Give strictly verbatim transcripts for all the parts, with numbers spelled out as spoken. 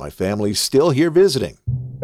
My family's still here visiting.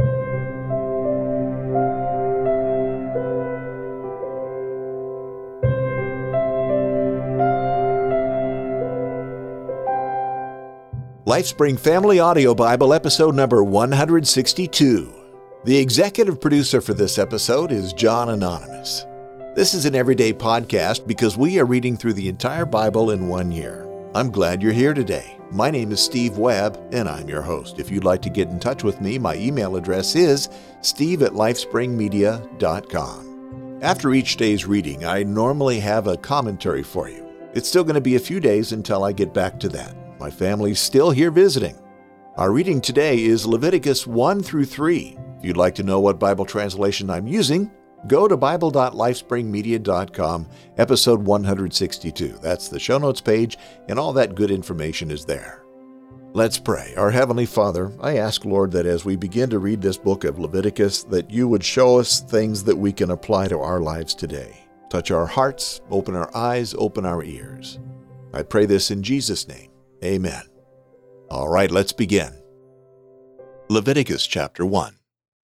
LifeSpring Family Audio Bible, episode number one hundred sixty-two. The executive producer for this episode is John Anonymous. This is an everyday podcast because we are reading through the entire Bible in one year. I'm glad you're here today. My name is Steve Webb, and I'm your host. If you'd like to get in touch with me, my email address is steve at lifespringmedia dot com. After each day's reading, I normally have a commentary for you. It's still going to be a few days until I get back to that. My family's still here visiting. Our reading today is Leviticus one through three. If you'd like to know what Bible translation I'm using, go to bible dot lifespringmedia dot com, episode one hundred sixty-two. That's the show notes page, and all that good information is there. Let's pray. Our Heavenly Father, I ask, Lord, that as we begin to read this book of Leviticus, that you would show us things that we can apply to our lives today. Touch our hearts, open our eyes, open our ears. I pray this in Jesus' name. Amen. All right, let's begin. Leviticus chapter one.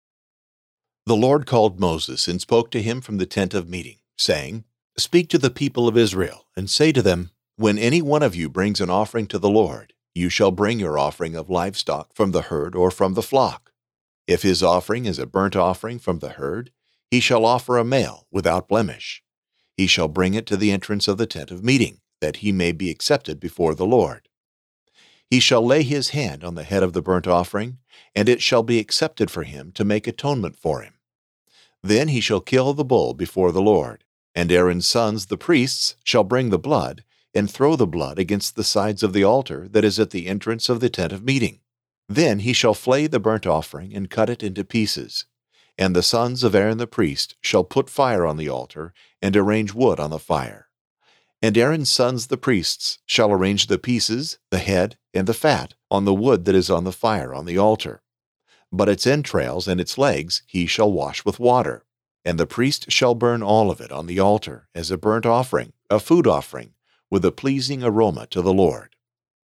The Lord called Moses and spoke to him from the tent of meeting, saying, Speak to the people of Israel, and say to them, When any one of you brings an offering to the Lord, you shall bring your offering of livestock from the herd or from the flock. If his offering is a burnt offering from the herd, he shall offer a male without blemish. He shall bring it to the entrance of the tent of meeting, that he may be accepted before the Lord. He shall lay his hand on the head of the burnt offering, and it shall be accepted for him to make atonement for him. Then he shall kill the bull before the Lord, and Aaron's sons, the priests, shall bring the blood, and throw the blood against the sides of the altar that is at the entrance of the tent of meeting. Then he shall flay the burnt offering and cut it into pieces. And the sons of Aaron the priest shall put fire on the altar, and arrange wood on the fire. And Aaron's sons the priests shall arrange the pieces, the head, and the fat on the wood that is on the fire on the altar. But its entrails and its legs he shall wash with water. And the priest shall burn all of it on the altar as a burnt offering, a food offering, with a pleasing aroma to the Lord.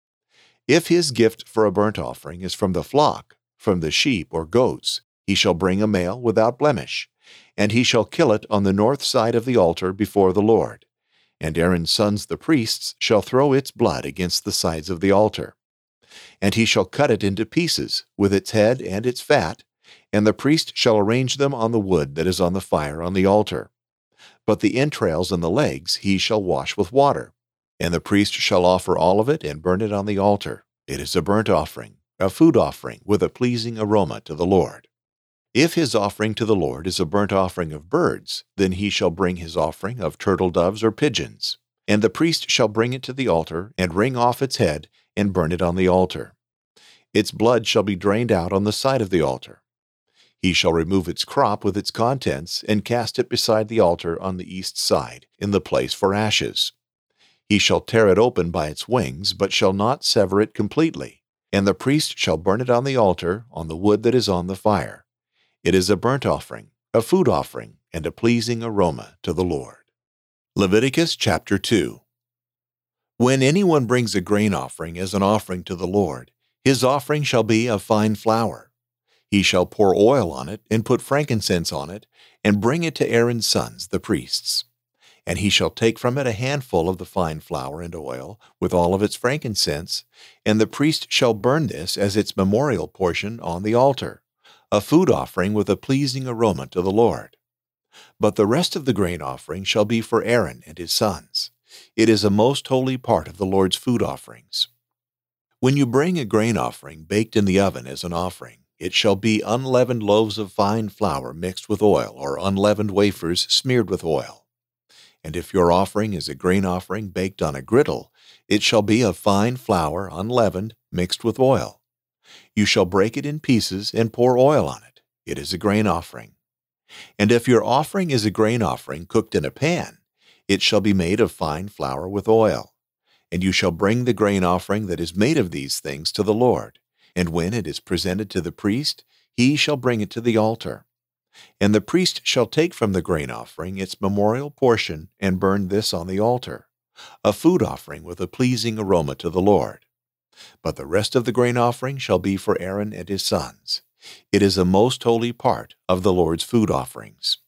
If his gift for a burnt offering is from the flock, from the sheep or goats, he shall bring a male without blemish, and he shall kill it on the north side of the altar before the Lord. And Aaron's sons the priests shall throw its blood against the sides of the altar. And he shall cut it into pieces, with its head and its fat, and the priest shall arrange them on the wood that is on the fire on the altar. But the entrails and the legs he shall wash with water. And the priest shall offer all of it and burn it on the altar. It is a burnt offering, a food offering, with a pleasing aroma to the Lord. If his offering to the Lord is a burnt offering of birds, then he shall bring his offering of turtle doves or pigeons. And the priest shall bring it to the altar, and wring off its head, and burn it on the altar. Its blood shall be drained out on the side of the altar. He shall remove its crop with its contents, and cast it beside the altar on the east side, in the place for ashes. He shall tear it open by its wings, but shall not sever it completely. And the priest shall burn it on the altar, on the wood that is on the fire. It is a burnt offering, a food offering, and a pleasing aroma to the Lord. Leviticus chapter two. When anyone brings a grain offering as an offering to the Lord, his offering shall be of fine flour. He shall pour oil on it, and put frankincense on it, and bring it to Aaron's sons, the priests. And he shall take from it a handful of the fine flour and oil, with all of its frankincense, and the priest shall burn this as its memorial portion on the altar, a food offering with a pleasing aroma to the Lord. But the rest of the grain offering shall be for Aaron and his sons. It is a most holy part of the Lord's food offerings. When you bring a grain offering baked in the oven as an offering, it shall be unleavened loaves of fine flour mixed with oil, or unleavened wafers smeared with oil. And if your offering is a grain offering baked on a griddle, it shall be of fine flour unleavened mixed with oil. You shall break it in pieces and pour oil on it. It is a grain offering. And if your offering is a grain offering cooked in a pan, it shall be made of fine flour with oil. And you shall bring the grain offering that is made of these things to the Lord. And when it is presented to the priest, he shall bring it to the altar. And the priest shall take from the grain offering its memorial portion and burn this on the altar, a food offering with a pleasing aroma to the Lord. But the rest of the grain offering shall be for Aaron and his sons. It is a most holy part of the Lord's food offerings.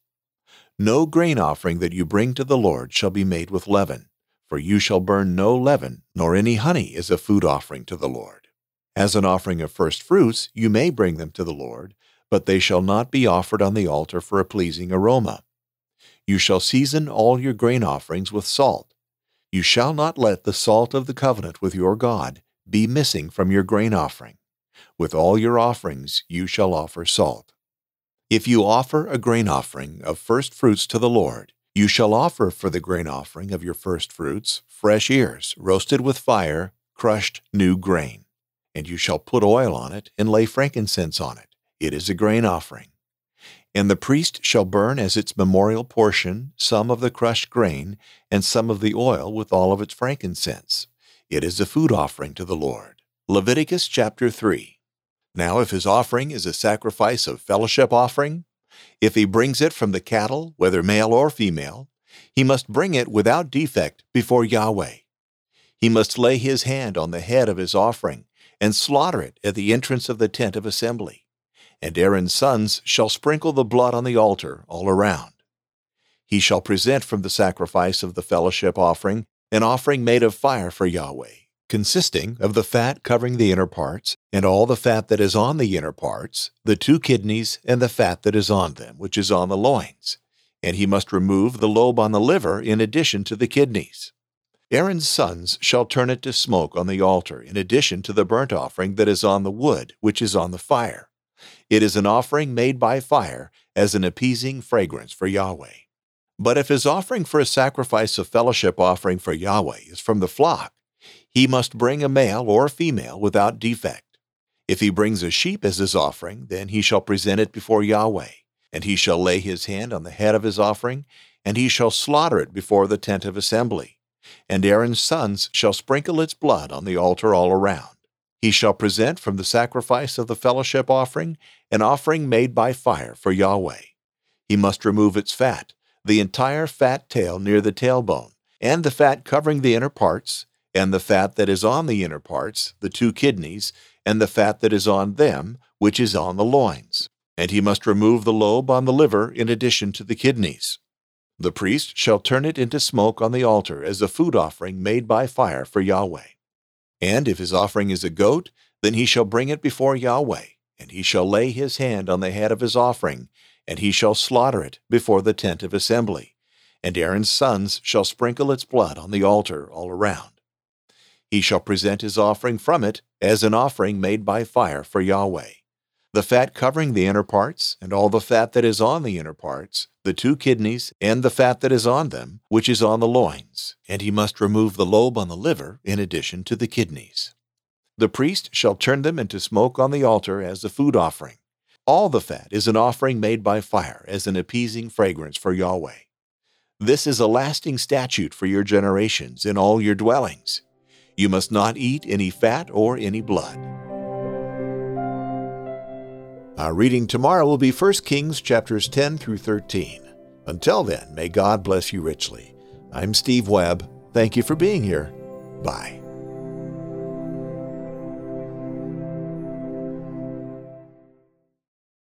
No grain offering that you bring to the Lord shall be made with leaven, for you shall burn no leaven, nor any honey as a food offering to the Lord. As an offering of first fruits you may bring them to the Lord, but they shall not be offered on the altar for a pleasing aroma. You shall season all your grain offerings with salt. You shall not let the salt of the covenant with your God be missing from your grain offering. With all your offerings you shall offer salt. If you offer a grain offering of first fruits to the Lord, you shall offer for the grain offering of your first fruits fresh ears, roasted with fire, crushed new grain. And you shall put oil on it and lay frankincense on it. It is a grain offering. And the priest shall burn as its memorial portion some of the crushed grain and some of the oil with all of its frankincense. It is a food offering to the Lord. Leviticus chapter three. Now if his offering is a sacrifice of fellowship offering, if he brings it from the cattle, whether male or female, he must bring it without defect before Yahweh. He must lay his hand on the head of his offering and slaughter it at the entrance of the tent of assembly. And Aaron's sons shall sprinkle the blood on the altar all around. He shall present from the sacrifice of the fellowship offering an offering made of fire for Yahweh, consisting of the fat covering the inner parts, and all the fat that is on the inner parts, the two kidneys, and the fat that is on them, which is on the loins. And he must remove the lobe on the liver in addition to the kidneys. Aaron's sons shall turn it to smoke on the altar in addition to the burnt offering that is on the wood, which is on the fire. It is an offering made by fire as an appeasing fragrance for Yahweh. But if his offering for a sacrifice of fellowship offering for Yahweh is from the flock, he must bring a male or female without defect. If he brings a sheep as his offering, then he shall present it before Yahweh, and he shall lay his hand on the head of his offering, and he shall slaughter it before the tent of assembly. And Aaron's sons shall sprinkle its blood on the altar all around. He shall present from the sacrifice of the fellowship offering an offering made by fire for Yahweh. He must remove its fat, the entire fat tail near the tailbone, and the fat covering the inner parts, and the fat that is on the inner parts, the two kidneys, and the fat that is on them, which is on the loins. And he must remove the lobe on the liver in addition to the kidneys. The priest shall turn it into smoke on the altar as a food offering made by fire for Yahweh. And if his offering is a goat, then he shall bring it before Yahweh, and he shall lay his hand on the head of his offering, and he shall slaughter it before the tent of assembly. And Aaron's sons shall sprinkle its blood on the altar all around. He shall present his offering from it as an offering made by fire for Yahweh. The fat covering the inner parts, and all the fat that is on the inner parts, the two kidneys, and the fat that is on them, which is on the loins. And he must remove the lobe on the liver in addition to the kidneys. The priest shall turn them into smoke on the altar as a food offering. All the fat is an offering made by fire as an appeasing fragrance for Yahweh. This is a lasting statute for your generations in all your dwellings. You must not eat any fat or any blood. Our reading tomorrow will be First Kings chapters ten through thirteen. Until then, may God bless you richly. I'm Steve Webb. Thank you for being here. Bye.